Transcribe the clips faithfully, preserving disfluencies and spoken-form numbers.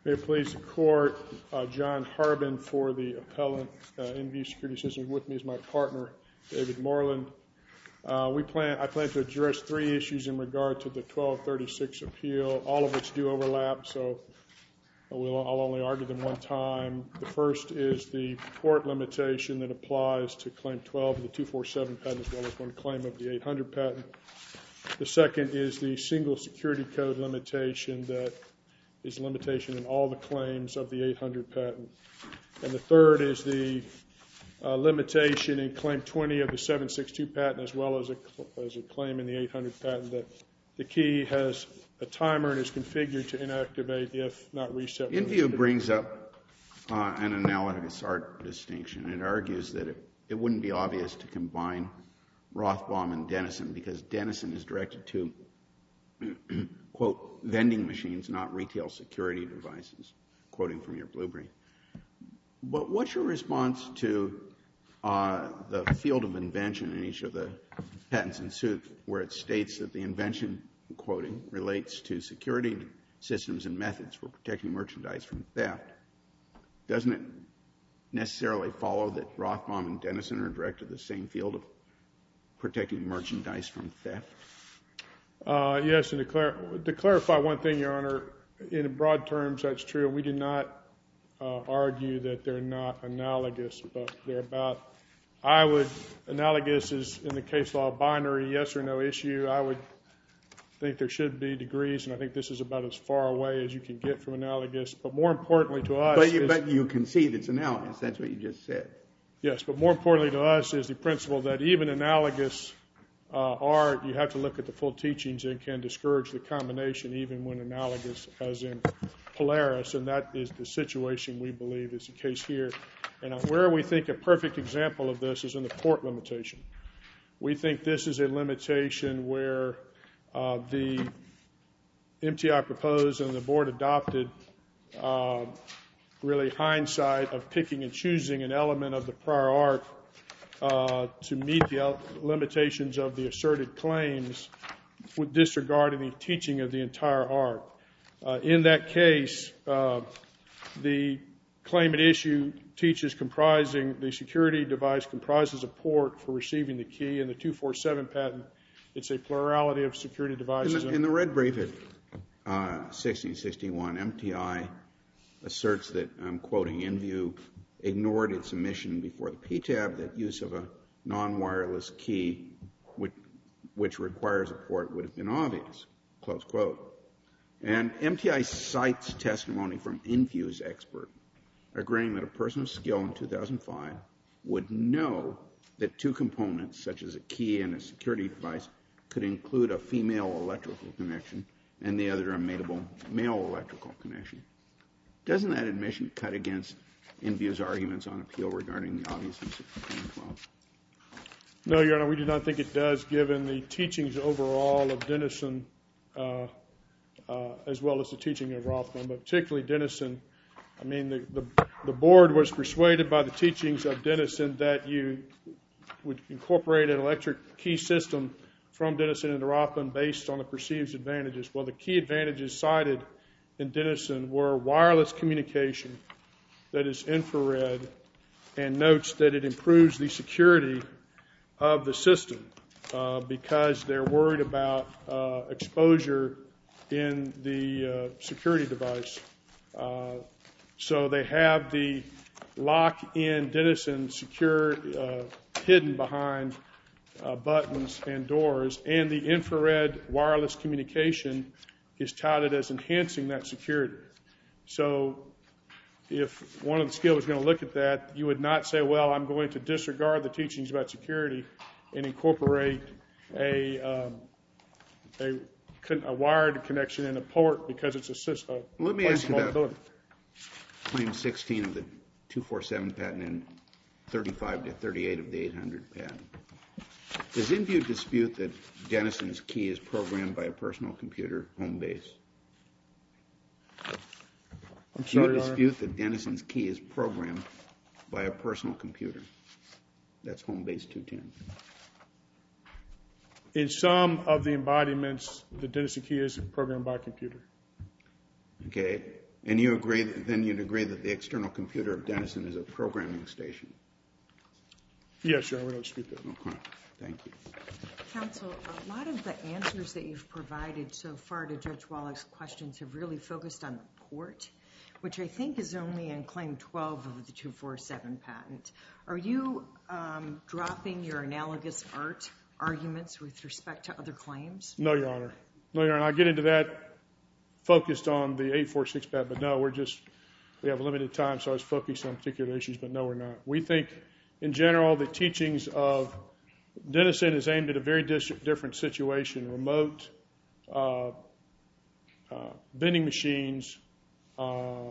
May it please the Court, uh, John Harbin for the appellant, uh, InView Security Systems. With me is my partner, David Moreland. Uh, we plan, I plan to address three issues in regard to the twelve thirty-six appeal, all of which do overlap, so we'll, I'll only argue them one time. The first is the port limitation that applies to Claim twelve of the two forty-seven patent, as well as one claim of the eight hundred patent. The second is the single security code limitation that is a limitation in all the claims of the eight hundred patent. And the third is the uh, limitation in Claim twenty of the seven sixty-two patent, as well as a, as a claim in the eight hundred patent, that the key has a timer and is configured to inactivate if not reset. InView brings up uh, an analogous art distinction. It argues that it, it wouldn't be obvious to combine Rothbaum and Dennison because Dennison is directed to quote, vending machines, not retail security devices, quoting from your blue brief. But what's your response to uh, the field of invention in each of the patents in suit where it states that the invention, quoting, relates to security systems and methods for protecting merchandise from theft? Doesn't it necessarily follow that Rothbaum and Dennison are directed to the same field of protecting merchandise from theft? Uh, yes, and to, clar- to clarify one thing, Your Honor, in broad terms, that's true. We do not uh, argue that they're not analogous, but they're about, I would, analogous is in the case law binary, yes or no issue. I would think there should be degrees, and I think this is about as far away as you can get from analogous. But more importantly to us... But you, is, but you concede it's analogous. That's what you just said. Yes, but more importantly to us is the principle that even analogous Uh, art, you have to look at the full teachings and can discourage the combination even when analogous, as in Polaris, and that is the situation we believe is the case here. And where we think a perfect example of this is in the port limitation. We think this is a limitation where uh, the M T I proposed and the board adopted uh, really hindsight of picking and choosing an element of the prior art Uh, to meet the limitations of the asserted claims with disregarding the teaching of the entire art. Uh, in that case, uh, the claim at issue teaches comprising, the security device comprises a port for receiving the key. In the two forty-seven patent, it's a plurality of security devices. In the, in the red brief at uh, sixteen sixty-one, M T I asserts that, I'm quoting, InView ignored its submission before the P T A B that use of a non-wireless key which, which requires a port would have been obvious, close quote. And M T I cites testimony from InView's expert agreeing that a person of skill in two thousand five would know that two components, such as a key and a security device, could include a female electrical connection and the other a male electrical connection. Doesn't that admission cut against InView's arguments on appeal regarding the obviousness of Claim twelve? No, Your Honor, we do not think it does, given the teachings overall of Dennison, uh, uh, as well as the teaching of Rothbaum, but particularly Dennison. I mean, the, the, the board was persuaded by the teachings of Dennison that you would incorporate an electric key system from Dennison into Rothbaum based on the perceived advantages. Well, the key advantages cited in Dennison were wireless communication that is infrared, and notes that it improves the security of the system uh, because they're worried about uh, exposure in the uh, security device. Uh, so they have the lock-in Dennison secure, uh, hidden behind uh, buttons and doors, and the infrared wireless communication is touted as enhancing that security. So if one of the skilled was going to look at that, you would not say, well, I'm going to disregard the teachings about security and incorporate a, um, a, a wired connection in a port because it's a system. Let me ask you about Claim sixteen of the two forty-seven patent and thirty-five to thirty-eight of the eight hundred patent. Does InView dispute that Dennison's key is programmed by a personal computer home base? I'm sorry, Do you dispute Honor? that Dennison's key is programmed by a personal computer? That's home base two ten. In some of the embodiments, the Dennison key is programmed by a computer. Okay. And you agree, that, then you'd agree that the external computer of Denison is a programming station? Yes, Your Honor, we don't dispute that. Okay, thank you. Counsel, a lot of the answers that you've provided so far to Judge Wallach's questions have really focused on the port, which I think is only in Claim twelve of the two forty-seven patent. Are you um, dropping your analogous art arguments with respect to other claims? No, Your Honor. No, Your Honor. I'll get into that focused on the eight forty-six patent, but no, we're just, we have limited time, so I was focused on particular issues, but no, we're not. We think, in general, the teachings of Denison is aimed at a very dis- different situation, remote uh, uh, vending machines uh,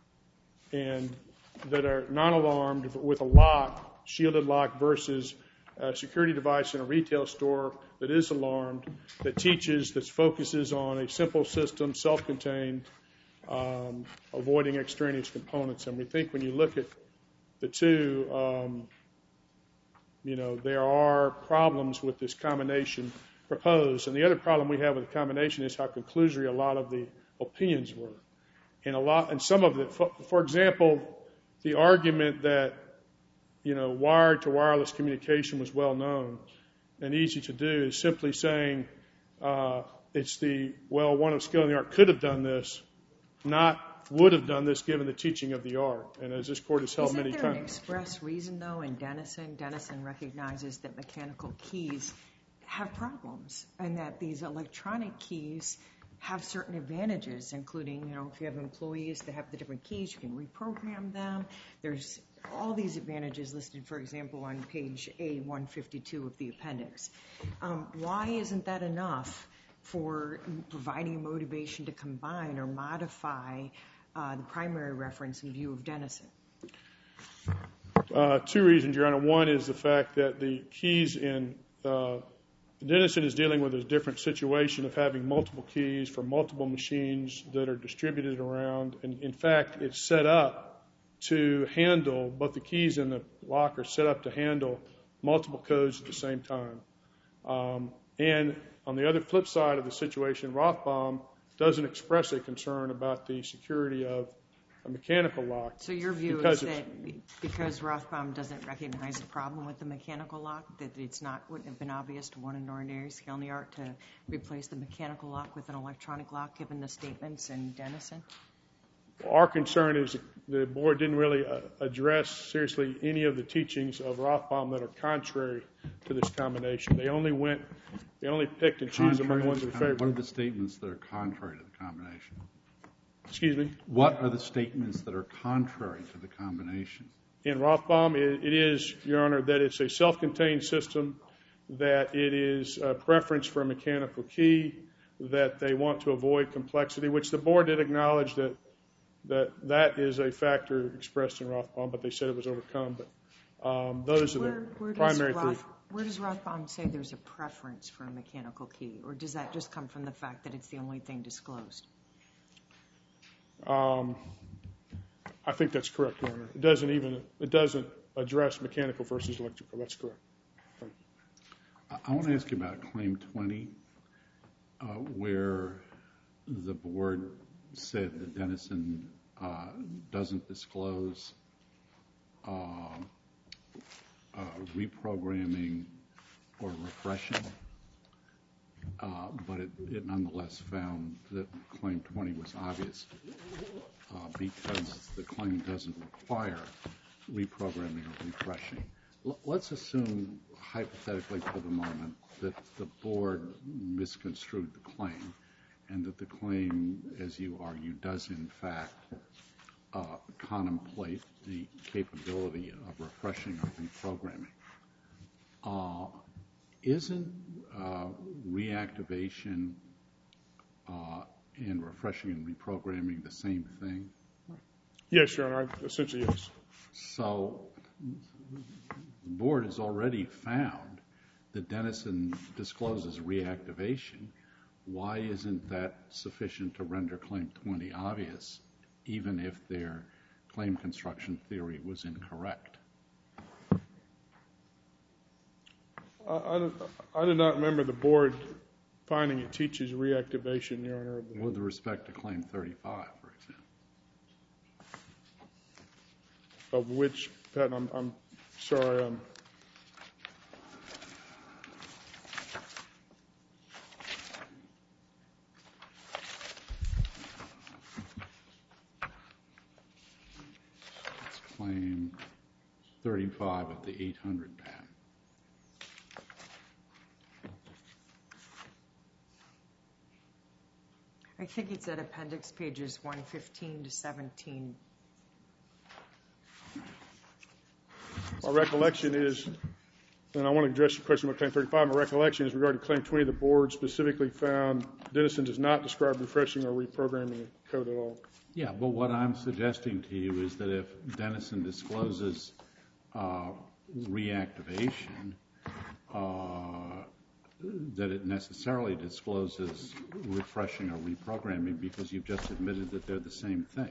and that are non-alarmed with a lock, shielded lock, versus a security device in a retail store that is alarmed, that teaches, that focuses on a simple system, self-contained, um, avoiding extraneous components. And we think when you look at the two, um, you know, there are problems with this combination proposed. And the other problem we have with the combination is how conclusory a lot of the opinions were. And a lot, and some of it, for, for example, the argument that, you know, wired to wireless communication was well known and easy to do is simply saying uh, it's the, well, one of skill in the art could have done this, not would have done this given the teaching of the art. And as this court has held Isn't many there times. an express reason, though, in Denison? Denison recognizes that mechanical keys have problems and that these electronic keys have certain advantages, including, you know, if you have employees that have the different keys, you can reprogram them. There's all these advantages listed, for example, on page A one fifty-two of the appendix. Um, why isn't that enough for providing a motivation to combine or modify uh, the primary reference in view of Denison? Uh, two reasons, Your Honor. One is the fact that the keys in uh, Denison is dealing with a different situation of having multiple keys for multiple machines that are distributed around. And in fact, it's set up to handle, both the keys and the lock are set up to handle multiple codes at the same time. Um, and on the other flip side of the situation, Rothbaum doesn't express a concern about the security of a mechanical lock. So your view is that because Rothbaum doesn't recognize a problem with the mechanical lock, that it's not, wouldn't have been obvious to one in ordinary skill in the art to replace the mechanical lock with an electronic lock, given the statements in Denison? Our concern is the board didn't really uh, address seriously any of the teachings of Rothbaum that are contrary to this combination. They only went, they only picked and chose among the ones that are favorable. What are the statements that are contrary to the combination? Excuse me? What are the statements that are contrary to the combination? In Rothbaum, it, it is, Your Honor, that it's a self-contained system, that it is a preference for a mechanical key, that they want to avoid complexity, which the board did acknowledge that that that is a factor expressed in Rothbaum, but they said it was overcome. But um, those are the where, where primary Roth, three. Where does Rothbaum say there's a preference for a mechanical key, or does that just come from the fact that it's the only thing disclosed? Um, I think that's correct, Your Honor. It doesn't even, it doesn't address mechanical versus electrical. That's correct. I, I want to ask you about Claim twenty, uh, where the board said that Denison uh, doesn't disclose uh, uh, reprogramming or refreshing, uh, but it, it nonetheless found that Claim twenty was obvious uh, because the claim doesn't require reprogramming or refreshing. L- let's assume, hypothetically for the moment, that the board misconstrued the claim and that the claim, as you argue, does in fact uh, contemplate the capability of refreshing or reprogramming. Uh, isn't uh, reactivation uh, and refreshing and reprogramming the same thing? Yes, Your Honor, essentially yes. So the board has already found that Denison discloses reactivation. Why isn't that sufficient to render Claim twenty obvious, even if their claim construction theory was incorrect? I, I, I do not remember the board finding it teaches reactivation, Your Honor. With respect to Claim thirty-five, for example. of which patent. I'm, I'm sorry. Um, It's claim thirty-five of the eight hundred patent. I think it's at appendix pages one fifteen to seventeen. My recollection is, and I want to address your question about Claim thirty-five, my recollection is regarding Claim twenty, the board specifically found Dennison does not describe refreshing or reprogramming the code at all. Yeah, but what I'm suggesting to you is that if Dennison discloses uh, reactivation, uh, that it necessarily discloses refreshing or reprogramming because you've just admitted that they're the same thing.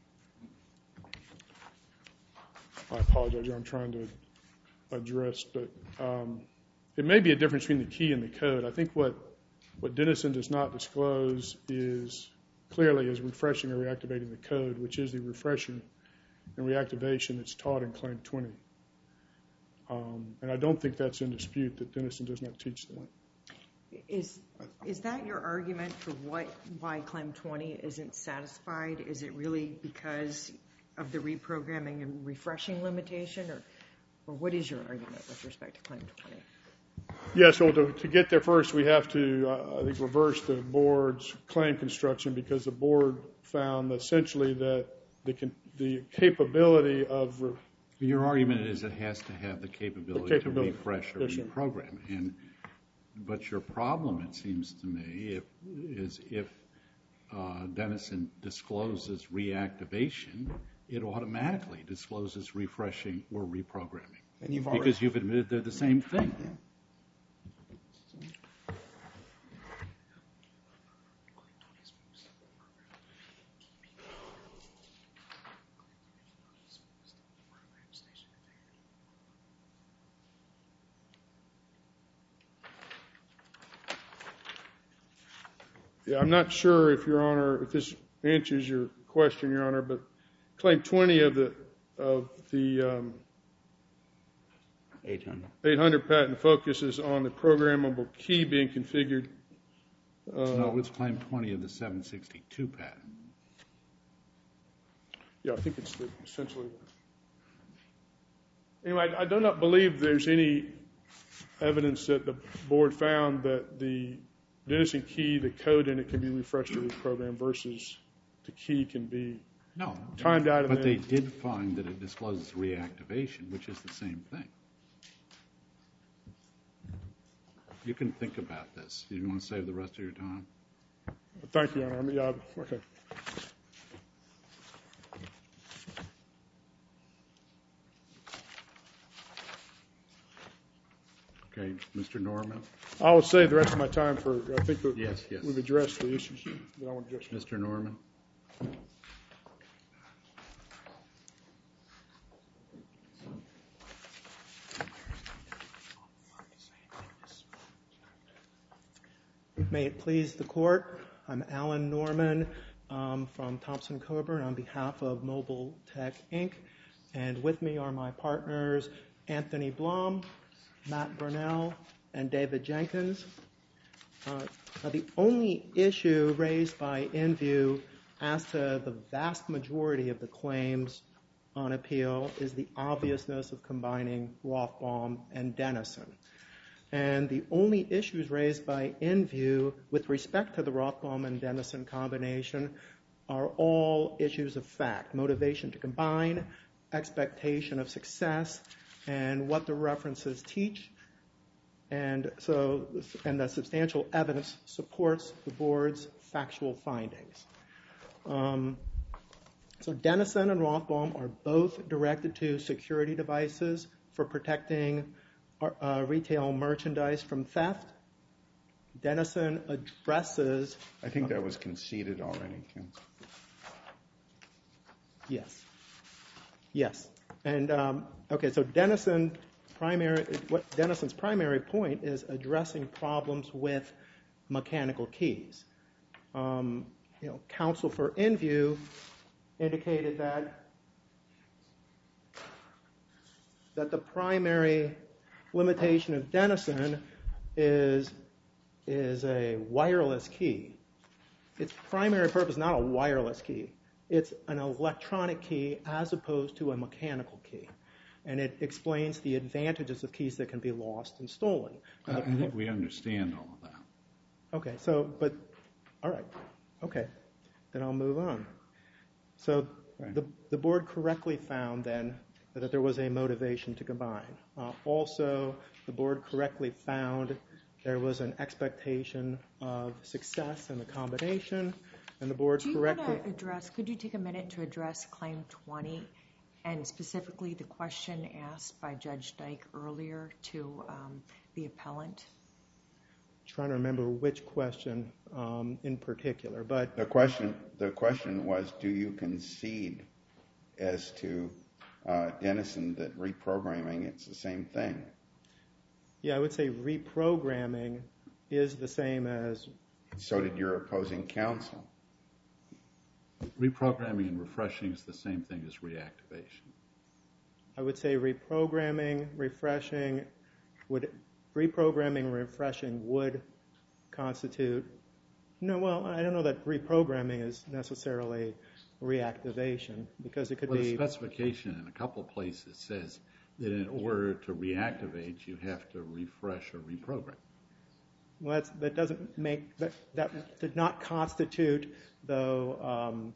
I apologize, I'm trying to address, but um, it may be a difference between the key and the code. I think what, what Dennison does not disclose is clearly is refreshing or reactivating the code, which is the refreshing and reactivation that's taught in Claim twenty. Um, and I don't think that's in dispute that Dennison does not teach that. Is is that your argument for what why Claim twenty isn't satisfied? Is it really because of the reprogramming and refreshing limitation, or or what is your argument with respect to Claim twenty? Yeah, so to, to get there first, we have to, uh, I think, reverse the board's claim construction because the board found essentially that the the capability of re- Your argument is it has to have the capability, the capability. to refresh or Yes, sir. reprogram. And but your problem, it seems to me, if, is if uh, Dennison discloses reactivation, it automatically discloses refreshing or reprogramming. And you've because already, you've admitted they're the same thing. Yeah. Yeah, I'm not sure if Your Honor, if this answers your question, Your Honor, but Claim twenty of the of the um, eight hundred. eight hundred patent focuses on the programmable key being configured. Uh, No, it's Claim twenty of the seven sixty-two patent. Yeah, I think it's the, essentially. Anyway, I, I do not believe there's any evidence that the board found that the Dennison key, the code in it can be refreshed or reprogrammed versus the key can be No, timed out of but they the- did find that it discloses reactivation, which is the same thing. You can think about this. Do you want to save the rest of your time? Thank you, Your Honor. I mean, yeah, okay. Okay, Mister Norman? I will save the rest of my time for, I think that Yes, yes. we've addressed the issues that I want to address. Mister Norman? May it please the Court, I'm Alan Norman um, from Thompson Coburn on behalf of Mobile Tech, Incorporated. And with me are my partners, Anthony Blum, Matt Burnell, and David Jenkins. Uh, now the only issue raised by InView as to the vast majority of the claims on appeal is the obviousness of combining Rothbaum and Dennison. And the only issues raised by InView with respect to the Rothbaum and Dennison combination are all issues of fact: motivation to combine, expectation of success, and what the references teach. And so, and the substantial evidence supports the board's factual findings. Um, so Dennison and Rothbaum are both directed to security devices for protecting uh, retail merchandise from theft. Dennison addresses... I think that was conceded already. Yes. Yes. And, um, okay, so Dennison primary, what Dennison's primary point is addressing problems with mechanical keys. Um, you know, counsel for InView indicated that that the primary limitation of Denison is, is a wireless key. Its primary purpose is not a wireless key. It's an electronic key as opposed to a mechanical key. And it explains the advantages of keys that can be lost and stolen. I think we understand all of that. Okay, so, but, all right, okay, then I'll move on. So Right. the, the board correctly found then that there was a motivation to combine. Uh, also, the board correctly found there was an expectation of success in the combination, and the board Do you correctly... want to address, could you take a minute to address Claim twenty, and specifically the question asked by Judge Dyke earlier to um, the appellant? Trying to remember which question um, in particular, but... The question, the question was, do you concede as to uh, Denison that reprogramming, it's the same thing? Yeah, I would say reprogramming is the same as... So did your opposing counsel. Reprogramming and refreshing is the same thing as reactivation. I would say reprogramming, refreshing would... Reprogramming and refreshing would constitute... No, well, I don't know that reprogramming is necessarily reactivation, because it could well, be... the specification in a couple of places says that in order to reactivate, you have to refresh or reprogram. Well, that's, that doesn't make... That, that did not constitute, though, um,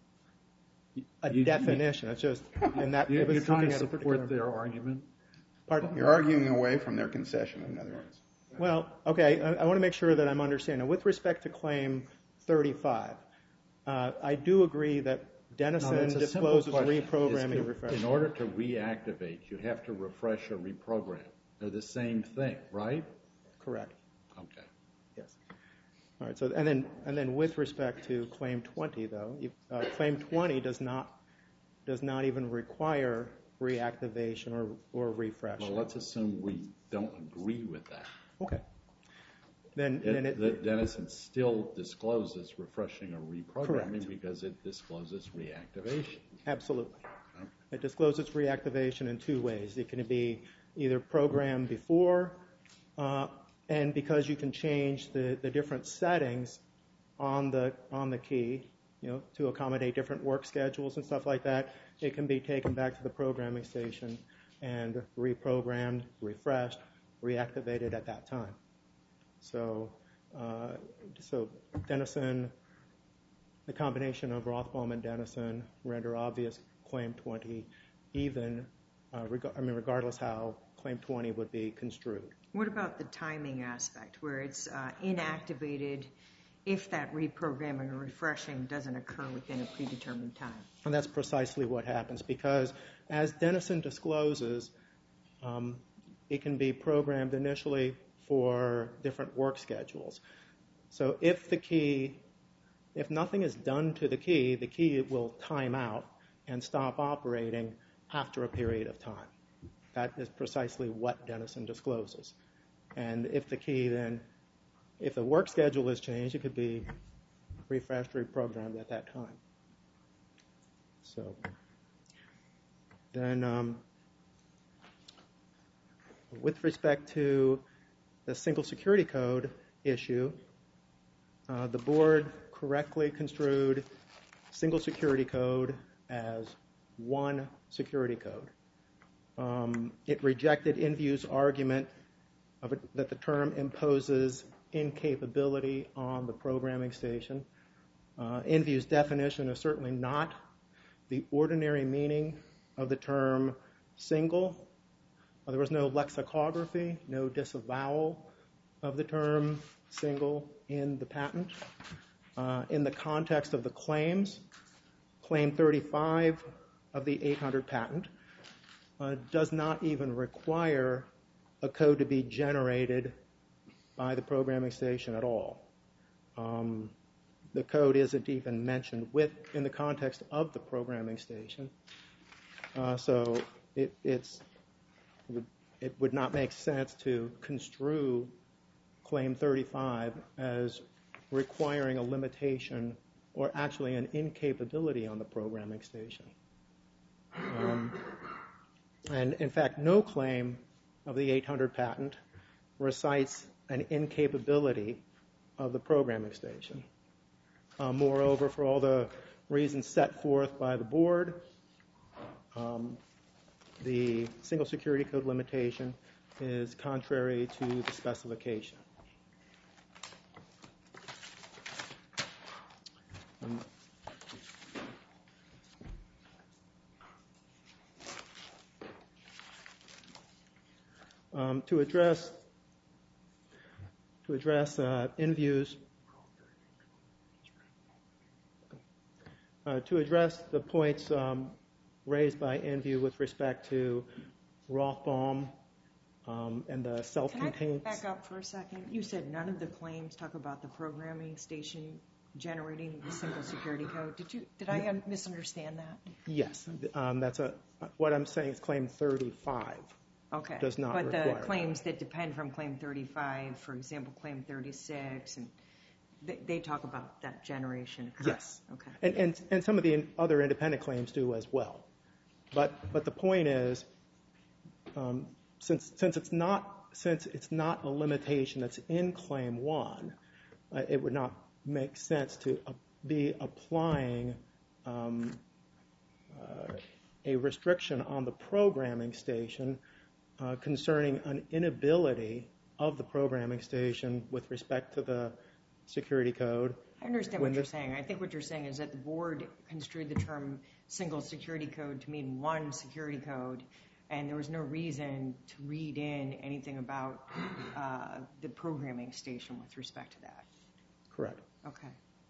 a You- definition. It's just... And that, You're, it was you're trying looking to at a particular... support their argument? Pardon? You're arguing away from their concession, in other words. Well, okay, I, I want to make sure that I'm understanding. With respect to Claim thirty-five, uh, I do agree that Denison No, that's a simple discloses question. reprogramming It's and to- refreshing. In order to reactivate, you have to refresh or reprogram. They're the same thing, right? Correct. Okay. Yes. All right. So, and then, and then, with respect to Claim twenty, though, you, uh, Claim twenty does not does not even require reactivation or or refresh. Well, let's assume we don't agree with that. Okay. Then, It, then it, the Denison still discloses refreshing or reprogramming Correct. because it discloses reactivation. absolutely. Okay. It discloses reactivation in two ways. It can be either programmed before, uh, and because you can change the, the different settings on the on the key, you know, to accommodate different work schedules and stuff like that, it can be taken back to the programming station and reprogrammed, refreshed, reactivated at that time. So, uh, so Denison, the combination of Rothbaum and Denison render obvious Claim twenty, even, uh, reg- I mean, regardless how Claim twenty would be construed. What about the timing aspect, where it's uh, inactivated if that reprogramming or refreshing doesn't occur within a predetermined time? And that's precisely what happens, because as Denison discloses, um, it can be programmed initially for different work schedules. So if the key, if nothing is done to the key, the key will time out and stop operating after a period of time. That is precisely what Denison discloses. And if the key then, if the work schedule is changed, it could be refreshed, reprogrammed at that time. So then um, with respect to the single security code issue, uh, the board correctly construed single security code as one security code. Um, it rejected InView's argument of it, that the term imposes incapability on the programming station. Uh, InView's definition is certainly not the ordinary meaning of the term single. Uh, there was no lexicography, no disavowal of the term single in the patent. Uh, in the context of the claims, Claim thirty-five of the eight hundred patent uh, does not even require a code to be generated by the programming station at all. Um, the code isn't even mentioned with in the context of the programming station. Uh, so it, it's, it would, it would not make sense to construe Claim thirty-five as requiring a limitation or actually an incapability on the programming station. Um, And in fact, no claim of the eight hundred patent recites an incapability of the programming station. Uh, moreover, for all the reasons set forth by the board, um, the single security code limitation is contrary to the specification. Um, um, to address to address uh, InView's uh, to address the points um, raised by InView with respect to Rothbaum um, and the self-contained. Can I back up for a second? You said none of the claims talk about the programming station generating the single security code. Did you? Did I un- misunderstand that? Yes, um, that's a. What I'm saying is claim thirty-five. Okay. Does not but require the claims that depend from claim thirty-five, for example, claim thirty-six, and they, they talk about that generation. Correct? Yes. Okay. And, and and some of the other independent claims do as well. But but the point is, um, since since it's not since it's not a limitation that's in claim one, uh, it would not make sense to uh, be applying um, uh, a restriction on the programming station uh, concerning an inability of the programming station with respect to the security code. I understand When what you're the- saying. I think what you're saying is that the board construed the term single security code to mean one security code, and there was no reason to read in anything about uh, the programming station with respect to that. Correct. Okay.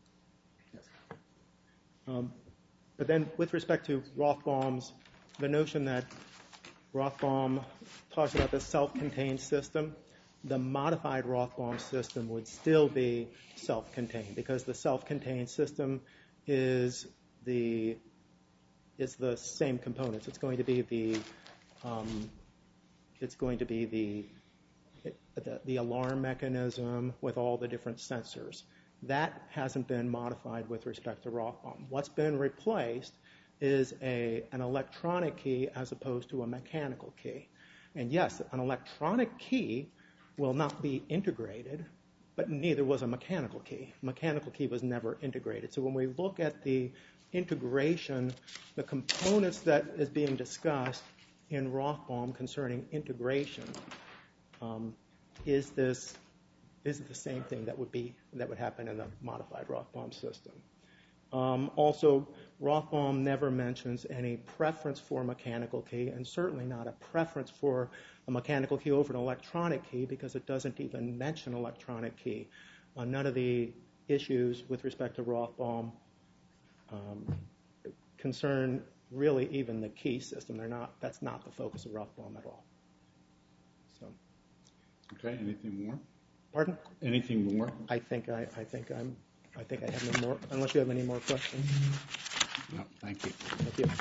Um, but then with respect to Rothbaum's, the notion that Rothbaum talks about the self-contained system, the modified Rothbaum system would still be self-contained because the self-contained system is the is the same components. It's going to be the um, it's going to be the, the the alarm mechanism with all the different sensors. That hasn't been modified with respect to Rothbaum. What's been replaced is a an electronic key as opposed to a mechanical key. And yes, an electronic key will not be integrated, but neither was a mechanical key. Mechanical key was never integrated. So when we look at the integration, the components that is being discussed in Rothbaum concerning integration, um, is this is the same thing that would be that would happen in the modified Rothbaum system. Um, also, Rothbaum never mentions any preference for a mechanical key, and certainly not a preference for a mechanical key over an electronic key, because it doesn't even mention electronic key. Uh, none of the issues with respect to Rothbaum um, concern really even the key system. They're not. That's not the focus of Rothbaum at all. So. Okay. Anything more? Pardon? Anything more? I think I, I think I'm. I think I have no more. Unless you have any more questions. No. Thank you. Thank you.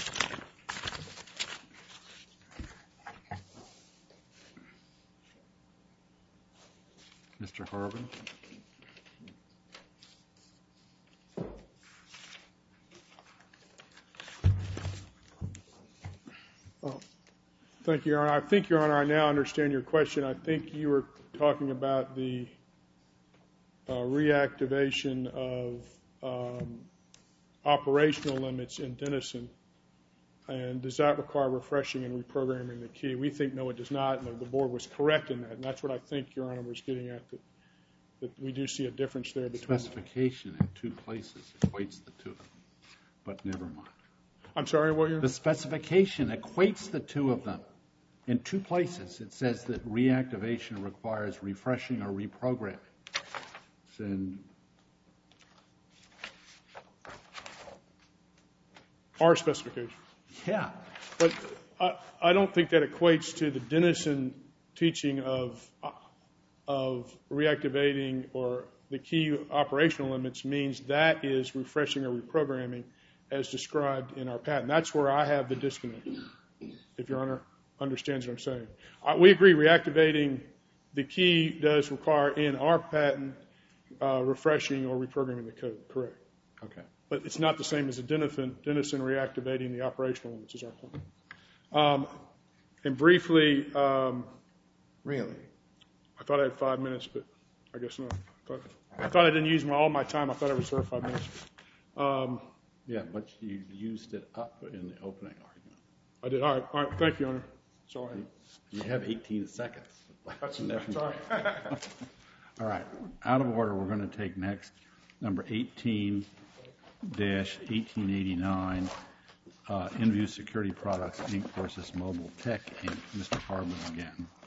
Mister Harbin. Oh, thank you, Your Honor. I think, Your Honor, I now understand your question. I think you were talking about the uh, reactivation of um, operational limits in Denison, and does that require refreshing and reprogramming the key? We think no, it does not, and the board was correct in that, and that's what I think Your Honor was getting at, that, that we do see a difference there between. Specification in two places equates the two of them, but never mind. I'm sorry, what you're... The specification equates the two of them. In two places, it says that reactivation requires refreshing or reprogramming. It's in Our specification. yeah. But I, I don't think that equates to the Denison teaching of of reactivating or the key operational limits means that is refreshing or reprogramming as described in our patent. That's where I have the disconnect, if Your Honor understands what I'm saying. I, we agree reactivating the key does require in our patent uh, refreshing or reprogramming the code, correct. Okay. But it's not the same as a Denison, Denison reactivating the operational limits is our point. Um, And briefly, um, Really? I thought I had five minutes, but I guess not. I thought I, thought I didn't use my, all my time. I thought I reserved five minutes. Um, Yeah, but you used it up in the opening argument. I did. All right. All right. Thank you, Your Honor. So I, You have eighteen seconds. that's sorry. All right. Out of order, we're going to take next number eighteen dash eighteen eighty-nine, uh, InView Security Products, Incorporated versus Mobile Tech, Incorporated. Mister Harbin again.